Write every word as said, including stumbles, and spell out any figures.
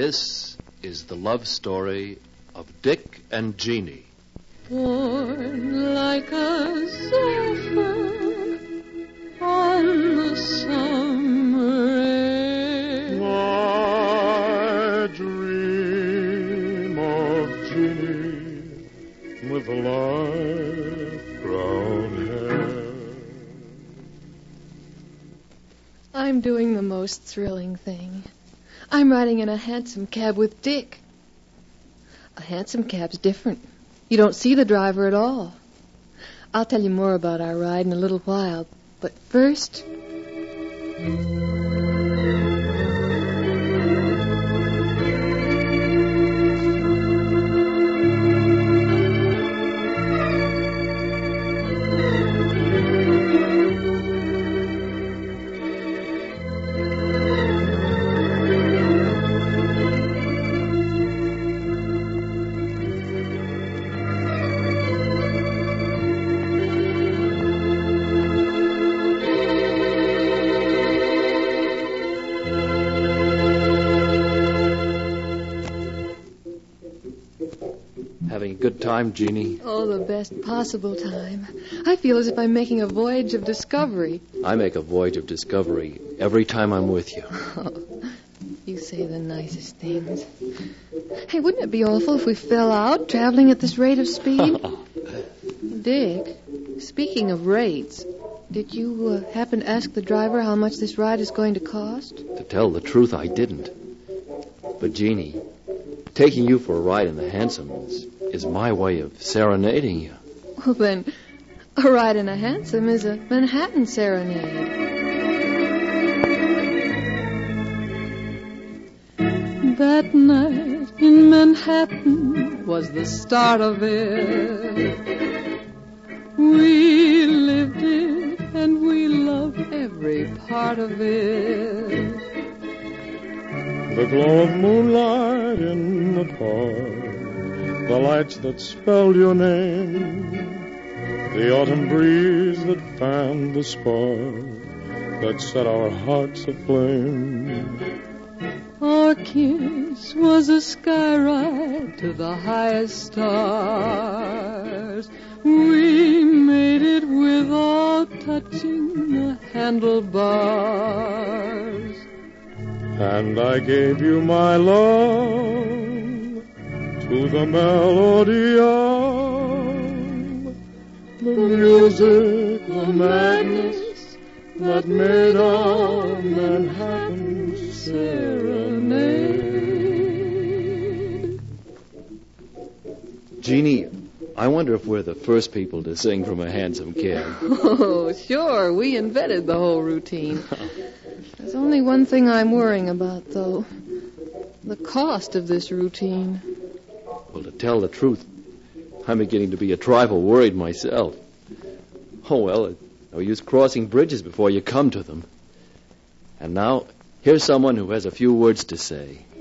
This is the love story of Dick and Jeannie. Born like a zephyr on the summer air. I dream of Jeannie with light brown hair. I'm doing the most thrilling thing. I'm riding in a hansom cab with Dick. A hansom cab's different. You don't see the driver at all. I'll tell you more about our ride in a little while, but first... Having a good time, Jeannie? Oh, the best possible time. I feel as if I'm making a voyage of discovery. I make a voyage of discovery every time I'm with you. Oh, you say the nicest things. Hey, wouldn't it be awful if we fell out traveling at this rate of speed? Dick, speaking of rates, did you uh, happen to ask the driver how much this ride is going to cost? To tell the truth, I didn't. But, Jeannie, taking you for a ride in the hansom is, is my way of serenading you. Well, then, a ride in a hansom is a Manhattan serenade. That night in Manhattan was the start of it. We lived it and we loved every part of it. The glow of moonlight in the park, the lights that spelled your name, the autumn breeze that fanned the spark that set our hearts aflame. Our kiss was a sky ride to the highest stars. We made it without touching the handlebars. And I gave you my love to the melody of the music, the madness that made our Manhattan serenade. Jeannie, I wonder if we're the first people to sing from a hansom cab. Oh, sure. We invented the whole routine. There's only one thing I'm worrying about, though. The cost of this routine. Well, to tell the truth, I'm beginning to be a trifle worried myself. Oh, well, it's no use crossing bridges before you come to them. And now, here's someone who has a few words to say.